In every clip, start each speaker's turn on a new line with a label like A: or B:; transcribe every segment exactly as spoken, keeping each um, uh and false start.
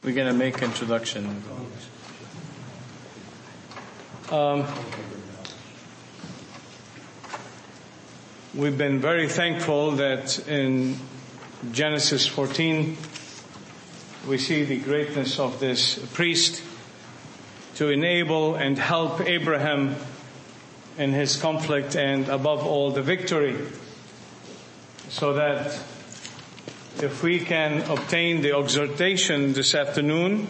A: We're going to make introduction. Um, we've been very thankful that in Genesis fourteen we see the greatness of this priest to enable and help Abraham in his conflict and above all the victory, so that if we can obtain the exhortation this afternoon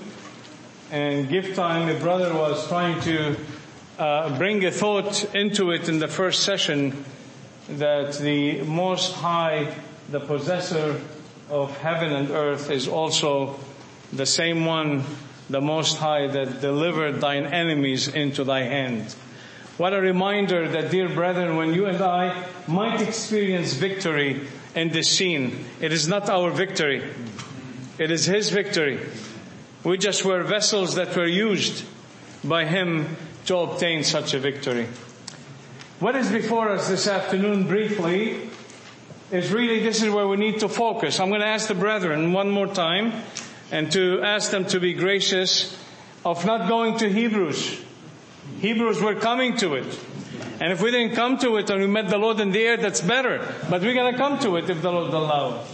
A: and give time. A brother was trying to uh, bring a thought into it in the first session that the Most High, the possessor of heaven and earth, is also the same one, the Most High, that delivered thine enemies into thy hand. What a reminder that, dear brethren, when you and I might experience victory in this scene, it is not our victory. It is His victory. We just were vessels that were used by Him to obtain such a victory. What is before us this afternoon, briefly, is really, this is where we need to focus. I'm going to ask the brethren one more time and to ask them to be gracious of not going to Hebrews. Hebrews, we're coming to it. And if we didn't come to it and we met the Lord in the air, that's better. But we're going to come to it if the Lord allows.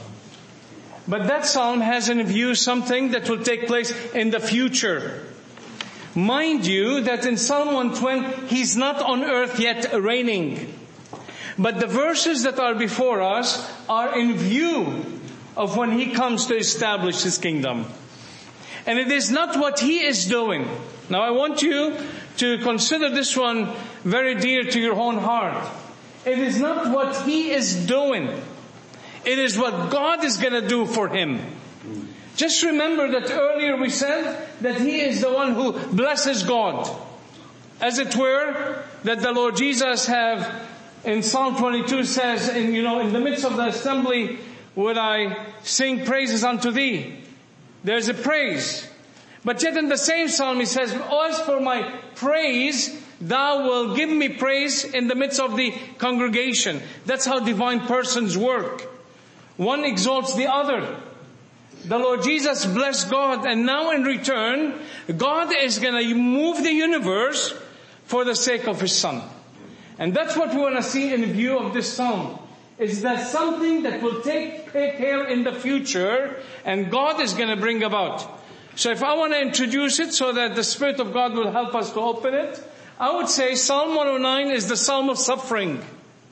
A: But that psalm has in view something that will take place in the future. Mind you that in Psalm one twenty, He's not on earth yet reigning. But the verses that are before us are in view of when He comes to establish His kingdom. And it is not what He is doing. Now I want you to consider this one very dear to your own heart. It is not what He is doing. It is what God is going to do for him. Just remember that earlier we said that He is the one who blesses God. As it were, that the Lord Jesus have, in Psalm twenty-two says, in, you know, in the midst of the assembly, would I sing praises unto Thee. There's a praise. But yet in the same psalm He says, as for my praise, Thou will give me praise in the midst of the congregation. That's how divine persons work. One exalts the other. The Lord Jesus blessed God, and now in return, God is going to move the universe for the sake of His Son. And that's what we want to see in view of this psalm. Is that something that will take care in the future, and God is going to bring about. So if I want to introduce it so that the Spirit of God will help us to open it, I would say Psalm one oh nine is the psalm of suffering.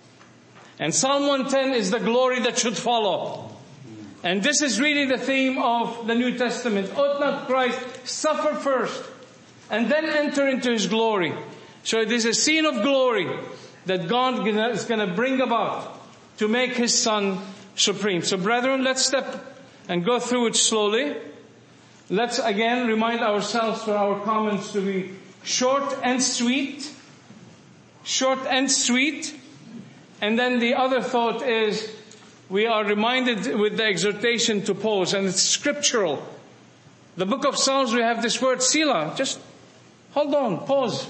A: And Psalm one ten is the glory that should follow. And this is really the theme of the New Testament. Ought not Christ suffer first and then enter into His glory? So it is a scene of glory that God is going to bring about to make His Son supreme. So brethren, let's step and go through it slowly. Let's again remind ourselves for our comments to be short and sweet. Short and sweet. And then the other thought is, we are reminded with the exhortation to pause, and it's scriptural. The book of Psalms, we have this word, Selah. Just hold on, pause.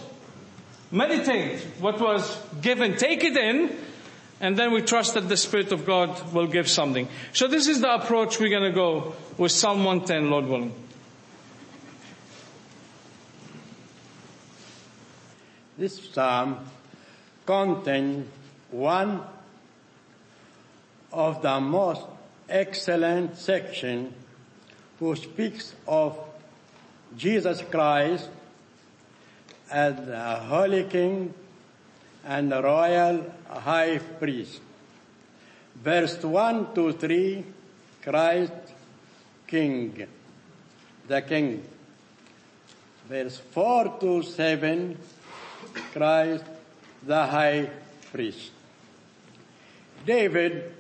A: Meditate what was given. Take it in, and then we trust that the Spirit of God will give something. So this is the approach we're going to go with Psalm one ten, Lord willing.
B: This psalm contains one of the most excellent section who speaks of Jesus Christ as the Holy King and the Royal High Priest. Verse one to three, Christ King, the King. Verse four to seven, Christ the High Priest. David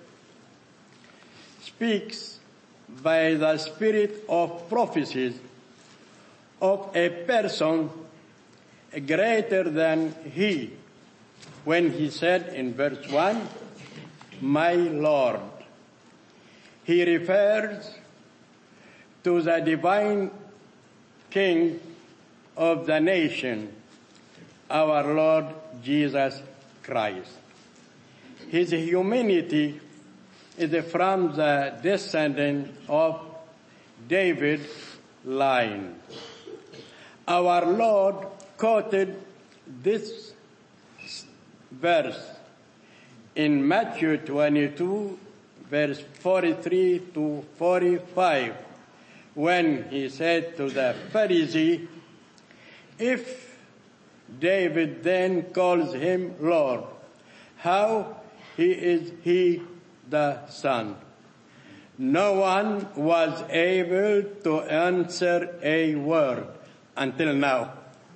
B: speaks by the spirit of prophecies of a person greater than he, when he said in verse one, my Lord. He refers to the divine King of the nation, our Lord Jesus Christ. His humanity is from the descendant of David line. Our Lord quoted this verse in Matthew twenty-two, verse forty-three to forty-five, when he said to the Pharisee, "If David then calls him Lord, how he is he the Son?" No one was able to answer a word until now.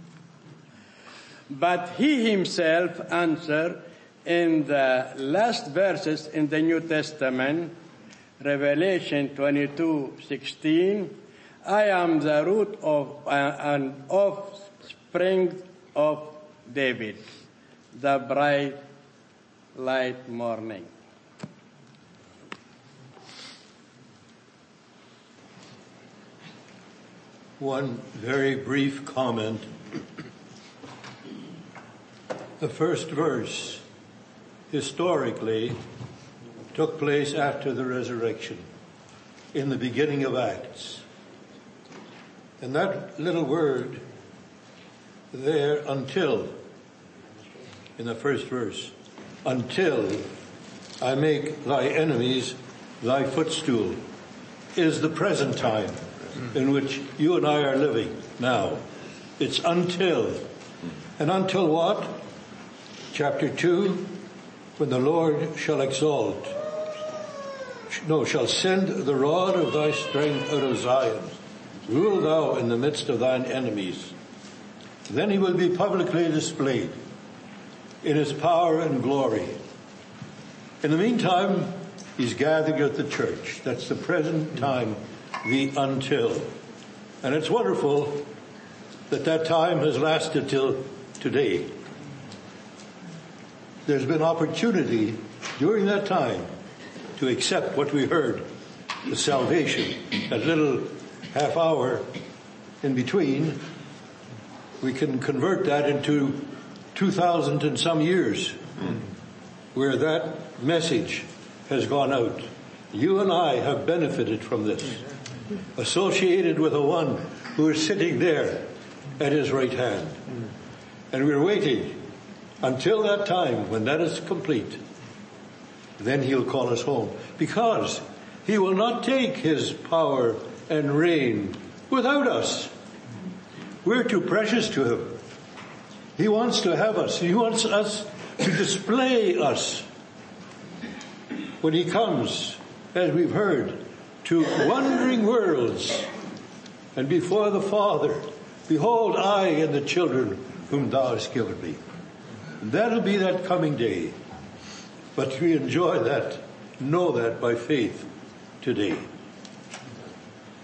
B: But he himself answered in the last verses in the New Testament, Revelation twenty-two sixteen, "I am the root of uh, and offspring of David, the bright light morning."
C: One very brief comment. The first verse historically took place after the resurrection, in the beginning of Acts. And that little word there, until, in the first verse, "until I make thy enemies thy footstool," is the present time in which you and I are living now. It's until. And until what? Chapter two, when the Lord shall exalt, no, shall send the rod of thy strength out of Zion. Rule thou in the midst of thine enemies. Then he will be publicly displayed in his power and glory. In the meantime, he's gathered at the church. That's the present time, the until. And it's wonderful that that time has lasted till today. There's been opportunity during that time to accept what we heard, the salvation. That little half hour in between, we can convert that into two thousand and some years where that message has gone out. You and I have benefited from this, associated with the one who is sitting there at his right hand. And we're waiting until that time when that is complete. Then he'll call us home, because he will not take his power and reign without us. We're too precious to him. He wants to have us. He wants us to display us when he comes, as we've heard, to wandering worlds, and before the Father, "Behold, I and the children whom thou hast given me." And that'll be that coming day. But we enjoy that, know that by faith today.